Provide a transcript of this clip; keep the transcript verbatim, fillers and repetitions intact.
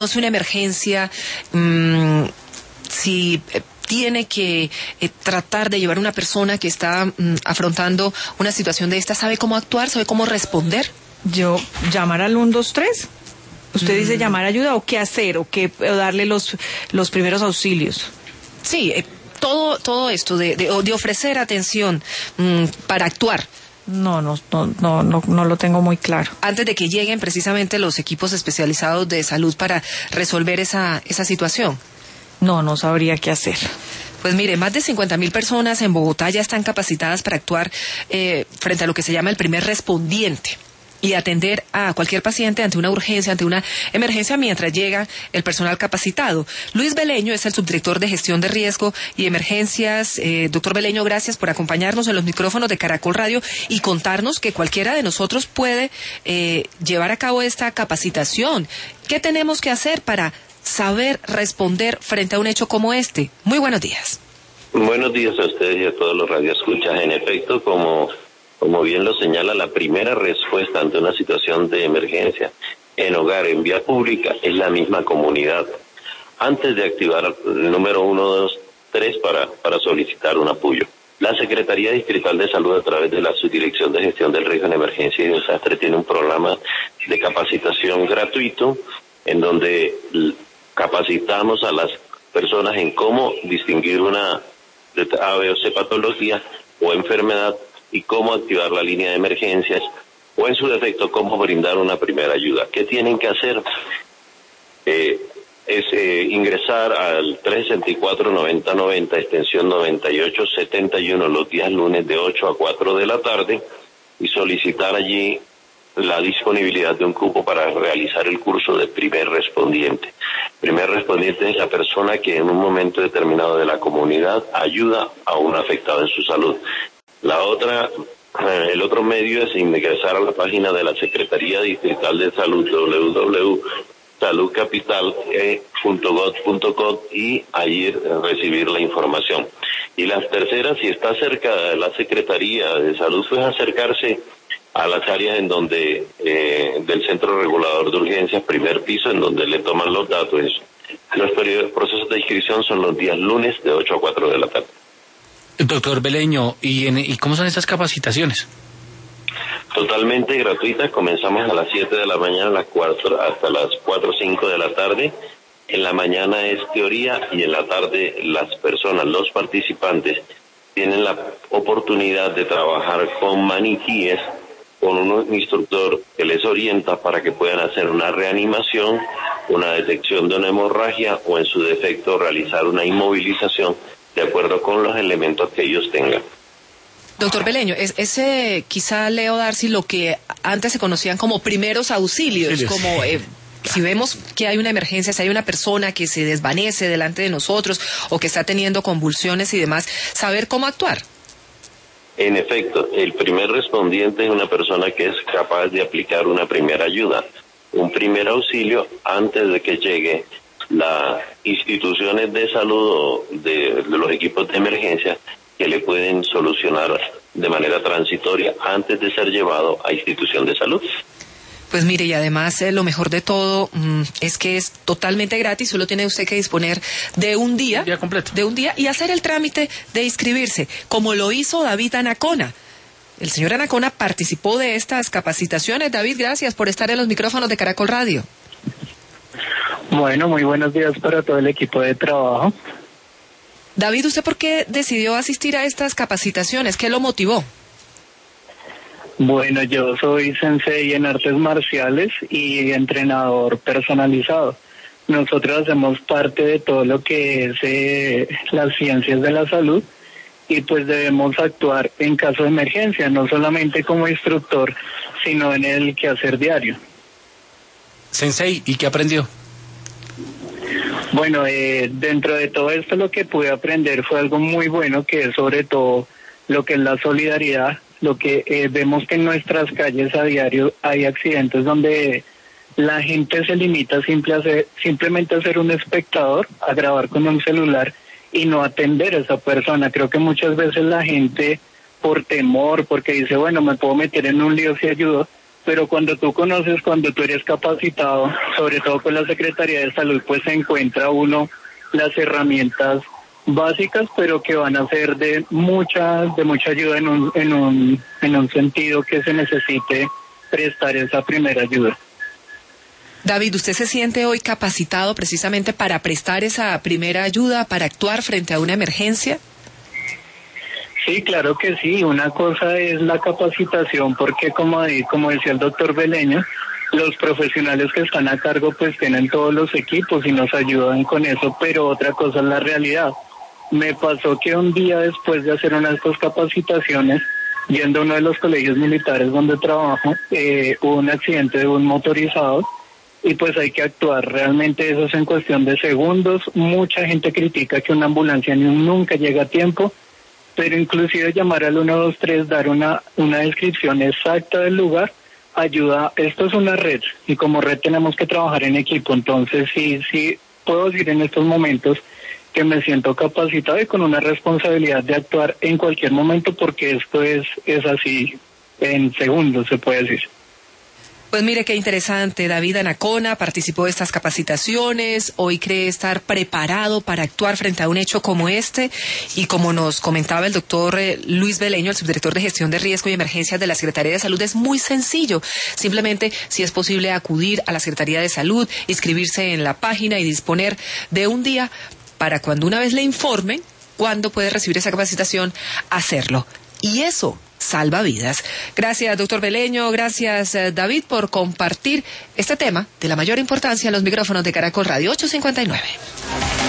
es una emergencia, mmm, si eh, tiene que eh, tratar de llevar a una persona que está mmm, afrontando una situación de esta, ¿sabe cómo actuar? ¿Sabe cómo responder? Yo, llamar al uno dos tres. ¿Usted mm. dice llamar ayuda o qué hacer o qué o darle los, los primeros auxilios? Sí, eh, todo, todo esto de, de, de ofrecer atención mmm, para actuar. No, no, no, no, no, no lo tengo muy claro. Antes de que lleguen precisamente los equipos especializados de salud para resolver esa, esa situación. No, no sabría qué hacer. Pues mire, más de cincuenta mil personas en Bogotá ya están capacitadas para actuar eh, frente a lo que se llama el primer respondiente y atender a cualquier paciente ante una urgencia, ante una emergencia, mientras llega el personal capacitado. Luis Beleño es el subdirector de Gestión de Riesgo y Emergencias. Eh, doctor Beleño, gracias por acompañarnos en los micrófonos de Caracol Radio y contarnos que cualquiera de nosotros puede eh, llevar a cabo esta capacitación. ¿Qué tenemos que hacer para saber responder frente a un hecho como este? Muy buenos días. Buenos días a ustedes y a todos los radioescuchas. En efecto, como... Como bien lo señala, la primera respuesta ante una situación de emergencia en hogar, en vía pública, es la misma comunidad. Antes de activar el número uno, dos, tres para, para solicitar un apoyo. La Secretaría Distrital de Salud, a través de la Subdirección de Gestión del Riesgo en Emergencia y Desastre, tiene un programa de capacitación gratuito en donde capacitamos a las personas en cómo distinguir una A, B o C patología o enfermedad y cómo activar la línea de emergencias, o en su defecto, cómo brindar una primera ayuda. ¿Qué tienen que hacer? Eh, es eh, ingresar al tres sesenta y cuatro, noventa noventa, extensión noventa y ocho setenta y uno, los días lunes de ocho a cuatro de la tarde, y solicitar allí la disponibilidad de un cupo para realizar el curso de primer respondiente. Primer respondiente es la persona que en un momento determinado de la comunidad ayuda a un afectado en su salud. La otra, eh, el otro medio es ingresar a la página de la Secretaría Distrital de Salud, doble u doble u doble u punto salud capital punto gov punto co, y allí recibir la información. Y la tercera, si está cerca de la Secretaría de Salud, pues acercarse a las áreas en donde, eh, del Centro Regulador de Urgencias, primer piso, en donde le toman los datos. Los periodos, procesos de inscripción son los días lunes de ocho a cuatro de la tarde. Doctor Beleño, ¿y, en, ¿y cómo son estas capacitaciones? Totalmente gratuitas, comenzamos a las siete de la mañana a las cuatro, hasta las cuatro o cinco de la tarde. En la mañana es teoría y en la tarde las personas, los participantes, tienen la oportunidad de trabajar con maniquíes, con un instructor que les orienta para que puedan hacer una reanimación, una detección de una hemorragia o en su defecto realizar una inmovilización de acuerdo con los elementos que ellos tengan. Doctor Beleño, es, ese quizá, Leo Darcy, lo que antes se conocían como primeros auxilios, sí, como eh, si vemos que hay una emergencia, si hay una persona que se desvanece delante de nosotros o que está teniendo convulsiones y demás, saber cómo actuar. En efecto, el primer respondiente es una persona que es capaz de aplicar una primera ayuda, un primer auxilio antes de que llegue las instituciones de salud o de, de los equipos de emergencia que le pueden solucionar de manera transitoria antes de ser llevado a institución de salud. Pues mire, y además eh, lo mejor de todo mmm, es que es totalmente gratis, solo tiene usted que disponer de un día, un día completo. de un día y hacer el trámite de inscribirse, como lo hizo David Anacona. El señor Anacona participó de estas capacitaciones. David, gracias por estar en los micrófonos de Caracol Radio. Bueno, muy buenos días para todo el equipo de trabajo. David, ¿usted por qué decidió asistir a estas capacitaciones? ¿Qué lo motivó? Bueno, yo soy sensei en artes marciales y entrenador personalizado. Nosotros hacemos parte de todo lo que es eh, las ciencias de la salud y pues debemos actuar en caso de emergencia, no solamente como instructor, sino en el quehacer diario. Sensei, ¿y qué aprendió? Bueno, eh, dentro de todo esto lo que pude aprender fue algo muy bueno, que es sobre todo lo que es la solidaridad, lo que eh, vemos que en nuestras calles a diario hay accidentes donde la gente se limita simple a ser, simplemente a ser un espectador, a grabar con un celular y no atender a esa persona. Creo que muchas veces la gente, por temor, porque dice, bueno, me puedo meter en un lío si ayudo, pero cuando tú conoces, cuando tú eres capacitado, sobre todo con la Secretaría de Salud, pues se encuentra uno las herramientas básicas, pero que van a ser de mucha, de mucha ayuda en un, en un, en un sentido que se necesite prestar esa primera ayuda. David, ¿usted se siente hoy capacitado precisamente para prestar esa primera ayuda, para actuar frente a una emergencia? Sí, claro que sí. Una cosa es la capacitación, porque como, como decía el doctor Beleño, los profesionales que están a cargo pues tienen todos los equipos y nos ayudan con eso, pero otra cosa es la realidad. Me pasó que un día después de hacer una de estas capacitaciones, yendo a uno de los colegios militares donde trabajo, eh, hubo un accidente de un motorizado y pues hay que actuar. Realmente eso es en cuestión de segundos. Mucha gente critica que una ambulancia nunca llega a tiempo, pero inclusive llamar al uno dos tres, dar una, una descripción exacta del lugar, ayuda. Esto es una red y como red tenemos que trabajar en equipo. Entonces sí, sí puedo decir en estos momentos que me siento capacitado y con una responsabilidad de actuar en cualquier momento, porque esto es, es así en segundos, se puede decir. Pues mire qué interesante, David Anacona participó de estas capacitaciones, hoy cree estar preparado para actuar frente a un hecho como este y como nos comentaba el doctor eh, Luis Beleño, el subdirector de Gestión de Riesgo y Emergencias de la Secretaría de Salud, es muy sencillo, simplemente si es posible acudir a la Secretaría de Salud, inscribirse en la página y disponer de un día para cuando una vez le informen cuándo puede recibir esa capacitación, hacerlo. Y eso salva vidas. Gracias, doctor Beleño. Gracias, David, por compartir este tema de la mayor importancia en los micrófonos de Caracol Radio. ocho cincuenta y nueve.